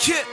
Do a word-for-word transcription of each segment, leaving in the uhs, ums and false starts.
Yeah.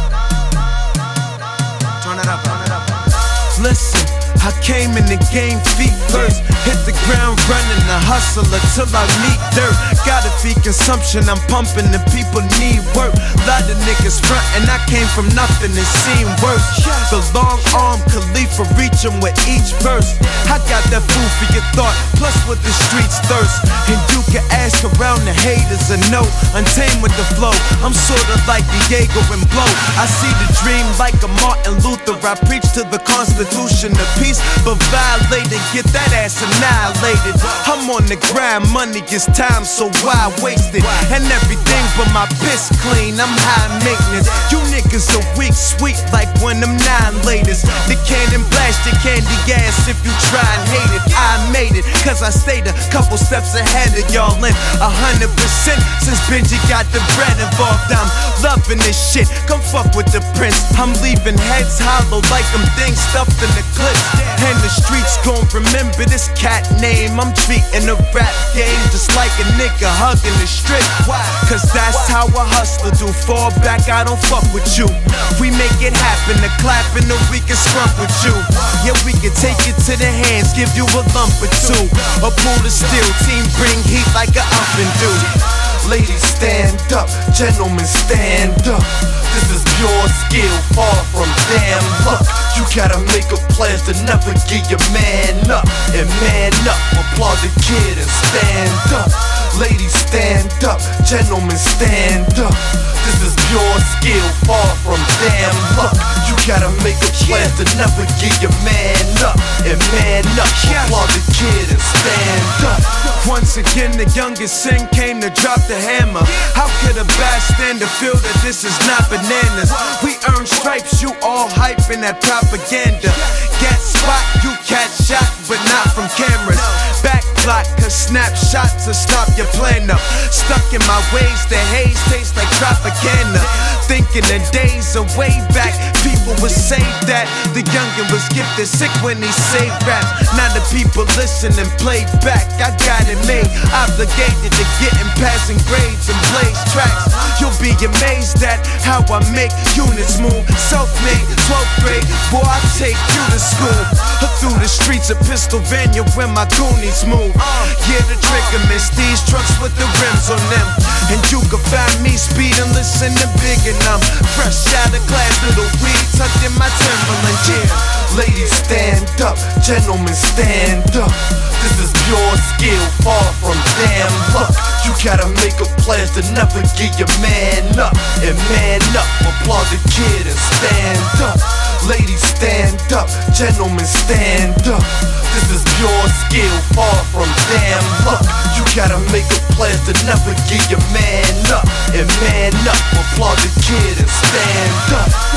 Turn it up, turn it up. Listen, I came in the game feet first. Hit the ground running, a hustler till I meet dirt. Gotta feed consumption, I'm pumping, the people need work. Lot of niggas frontin', I came from nothing and seen worse. The long arm Khalifa reaching with each verse. I got that food for your thought, plus what the streets thirst. And you can ask around the haters and know, untamed with the flow. I'm sorta like Diego and Blow. I see the dream like a Martin Luther. I preach to the Constitution of peace, but violated, get that ass annihilated. I'm on the grind, money is time, so why waste it? And everything but my piss clean, I'm high maintenance. You niggas are weak, sweet like one of them nine laters. The cannon blast your candy gas if you try and hate it. I made it, cause I stayed a couple steps ahead of y'all in a hundred percent since Benji got the bread involved. I'm loving this shit, come fuck with the prince. I'm leaving heads hollow like them things stuffed in the clips. And the streets gon' remember this cat name. I'm treating the rap game just like a nigga hugging the strip. Cause that's how a hustler do. Fall back, I don't fuck with you. We make it happen, the clapping or we can scrump with you. Yeah, we can take it to the hands, give you a lump or two. Or pull the steel, team bring heat like a oven do. Ladies stand up, gentlemen stand up. This is pure skill, far from damn luck. You gotta make a pledge to never give your man up. And man up, applaud the kid and stand up. Ladies stand up, gentlemen stand up. This is pure skill, far from damn luck. You gotta make a pledge to never give your man up. And man up, applaud the kid and stand up. Once again, the youngest sin came to drop the hammer. How could a bystander feel that this is not bananas? We earn stripes, you all hyping that propaganda. Get spot, you catch shot, but not from cameras. Back block, cause snapshot to stop your plan up. Stuck in my ways, the haze tastes like Tropicana. Thinking the days are way back, people would say that the youngin' was gifted sick when he saved raps. Now the people listen and play back. I got it made, obligated to getting passing grades and blaze tracks. You'll be amazed at how I make units move. Self-made, twelfth grade, boy, I take you to school. Through the streets of Pennsylvania when my goonies move. Yeah, the trigger miss these trucks with the rims on them. And you can find me speeding, listen to Big and I'm fresh out of class, little weed tucked in my Timberland. Yeah. Ladies stand up, gentlemen stand up. This is pure skill, far from damn luck. You gotta make a pledge to never give your man up. And man up, applaud the kid and stand up. Ladies stand up, gentlemen stand up. This is pure skill, far from damn luck. You gotta make a pledge to never give your man up. And man up, applaud the kid and stand up.